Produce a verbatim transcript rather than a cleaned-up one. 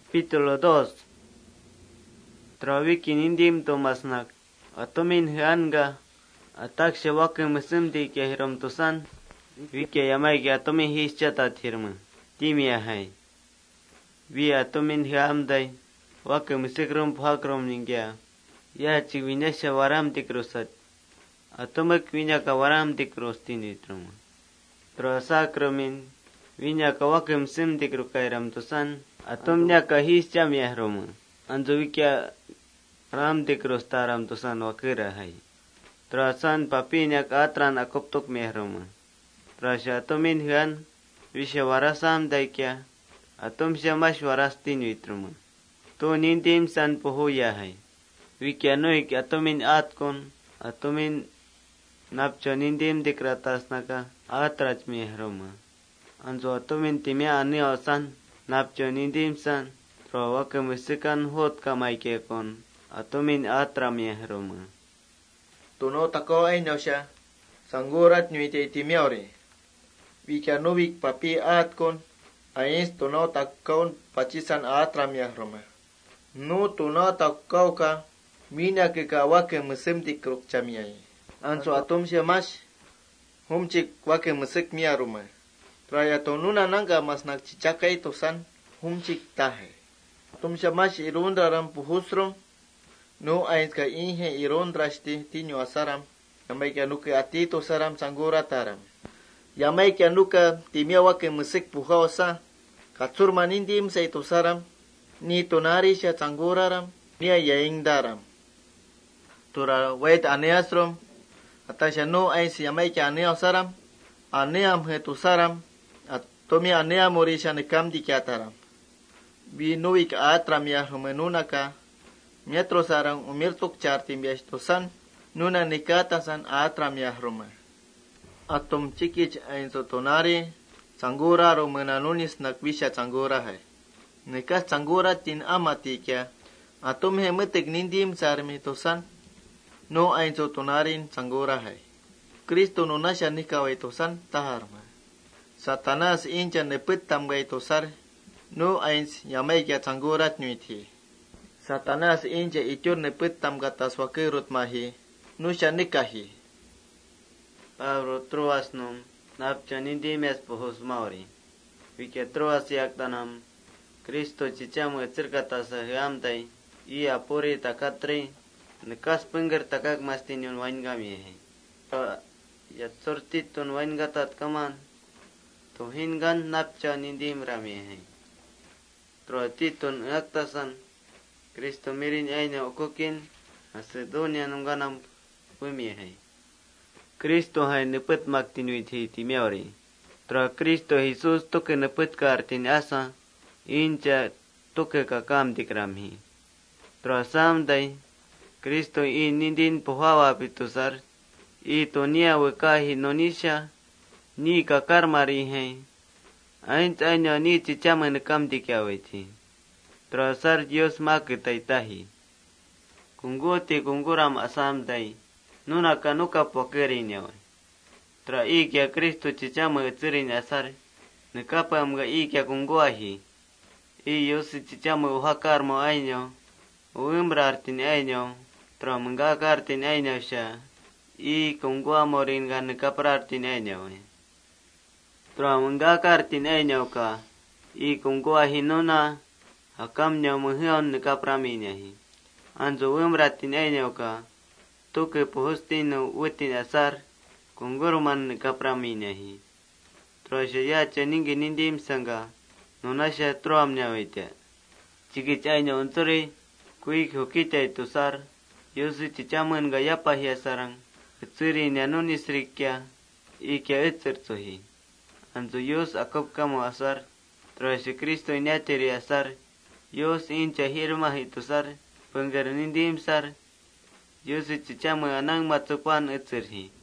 Capítulo dos. Trawiki nindim tomasnak. Atomin hanga. Ataksha wakim simdi ke hiram tusan. Wiki yamai ke atomin hischata thirma. Timia hai. Vi atomin hamdai. Wakim sikrum phakrum ningya. Ya chivinesha waram tikrusat. Atomak vinyaka waram tikrustinitruma. Trasakrumin. Vinyaka wakim sim tikrukairam tusan. Atomnya kahischa miahroma. Anjo wikya ram tikrostaram tusan wakira hai. Trasan papinya katran akoptok miahroma. Trasha atomin hian visha warasam daikya. Atom shamash warastin vitruma. To nindim san pohoya hai. Wikya noik atomin atkon. Atomin napcho nindim tikratas naka atrach miahroma. Anjo atomin timya anio san. Napcho nindim san, trawaka musikan hot kamaike kon, atomin atra miahroma. Tuno tako ay siya, sanggurat nyuite timiauri. Wika nubik papi at kon, ayis tuno takon pachisan atra miahroma. Nu tuno takau ka, mina kikawake musim tikruk chamiay. Anso atom siya mas, humchik wake musik miaruma. Traya tonuna nangga mas nakchichakay tosan humchik tahe. Tumsya mas irundaram puhusrom. No ains ka inhe irundrashti tinyo asaram. Yamay ka nuke ati tosaram sanggura taram. Yamay ka nuka timya wake musik puhawasa. Katsur manindim sa itosaram. Ni tonari siya sangguraram. Niya yaing daram. Tura wait aneasrom. Atasya no ains yamay ka aneasaram. Aneam he tosaram. Tomi anea morisha nekam di kiataram. Binuik atram ya rumenunaka. Miatro sarang umirtuk chartim yastosan. Nuna nikatasan atram ya ruma. Atom cikich ainso tonari. Sanggura rumenanunis nakwisha sanggura hai. Nikas sanggura tin amati kya. Atom he metek nindim sarmi tosan. No ainso tonarin sanggura hai. Kristo nunasya nikawai tosan taharma. Satanas incha nepet tamgay tosar, no ains yamay kya sangurat nyuiti. Satanas incha ityur nepet tamgatas wakirut mahi, no siya nikahi. Pablo troas nom, napcha nindimes pohos mauri. Wike troas yaktanam, Kristo chichamu etzirkatas hiamtai, i apuri takatri, nekas penger takak mastinyon waingami he. Yatsortitun waingatat kaman, Tuhin gan napcha nindim rami hai. Troatitun aktasan. Kristo mirin aina okukin. Macedonia nungganam pumi hai. Kristo hai nepet maktinuit hi timiauri. Tra Kristo Jesus toke nepet kartin asa. Incha toke kakam dikram hi. Tra samday. Kristo in nindin pohawa pitusar. Ito niya wekahi nonisha. Ni kakar mari hai. Aint año ni chichaman kam dikyawiti. Trasar Dios makitai tahi. Kunguti kunguram asam dai. Nuna kanuka pokeri nyawa. Tra ikya Kristo chichama etsirin asar. Nekapa mga ikya kunguahi. Iyo si chichama uhakar mo año. Uimrartin año. Tra menggakartin año siya. I kungua morin gan nekaprartin año. Tra menggakartin año ka, i kungkua hinuna, hakam nyaw menghion nekapraminya hi. Anjo wimratin año ka, tuke puhustin utin asar, kungguruman nekapraminya hi. Tra siya yacha ningi nindim sangga, nuna siya troam nyawitya. Chikich año unsuri, kuik hukita itusar, yusi chichaman gayapa hiya sarang, itsuri nyanunis rikya, ikya itsirtsuhi. Anzo Dios akop kamo asar, trasi Kristo inyatiri asar, Dios incha hirma hitusar, penggar nindim sar, Dios chichama anang matsupan etzirhi.